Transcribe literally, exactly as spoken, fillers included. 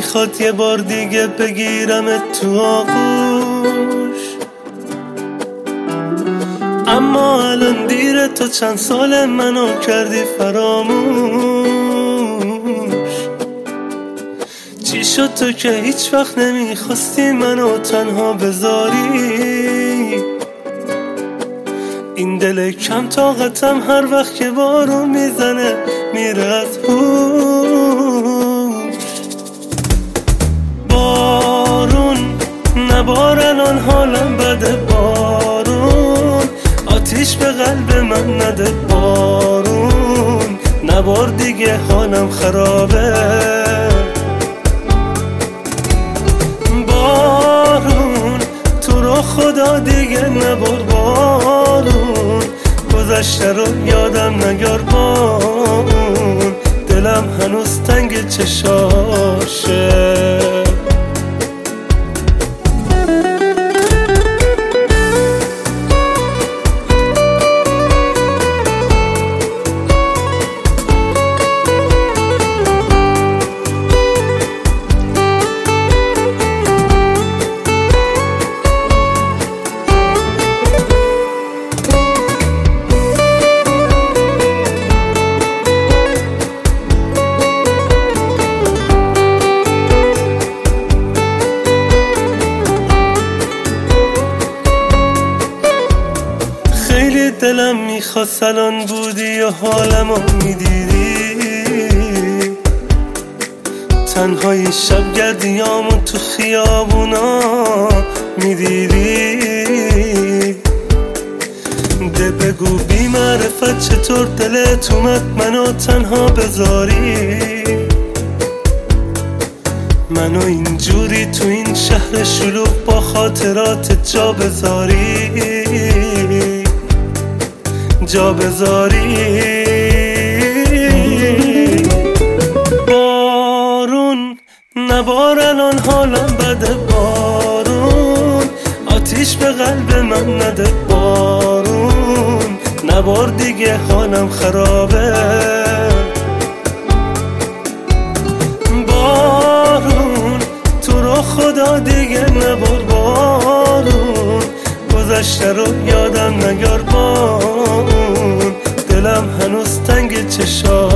میخواد یه بار دیگه بگیرمت تو آغوش، اما الان دیره، تو چند سال منو کردی فراموش. چی شد تو که هیچ وقت نمیخواستی منو تنها بذاری؟ این دل کم طاقتم هر وقت که بارون میزنه میره از هوش. بارون نبار الان حالم بده، بارون آتیش به قلب من نده، بارون نبار دیگه حالم خرابه. بارون تو رو خدا دیگه نبار، بارون گذشته رو یادم نیار، بارون دلم هنوز تنگ چشاشه. خیلی دلم میخواست الان بودی و حالمو میدیدی، تنهایی شب گردیامو تو خیابونا میدیدی. ده بگو بی معرفت چطور دلت اومد منو تنها بذاری، منو اینجوری تو این شهر شلوغ با خاطرات جا بذاری، جا بذاری. بارون نبار الان حالم بده، بارون آتیش به قلب من نده، بارون نبار دیگه حالم خرابه. بارون تو رو خدا دیگه نبار، بارون گذشته رو یادم نیار، بارون دلم هنوز تنگ چشاشه.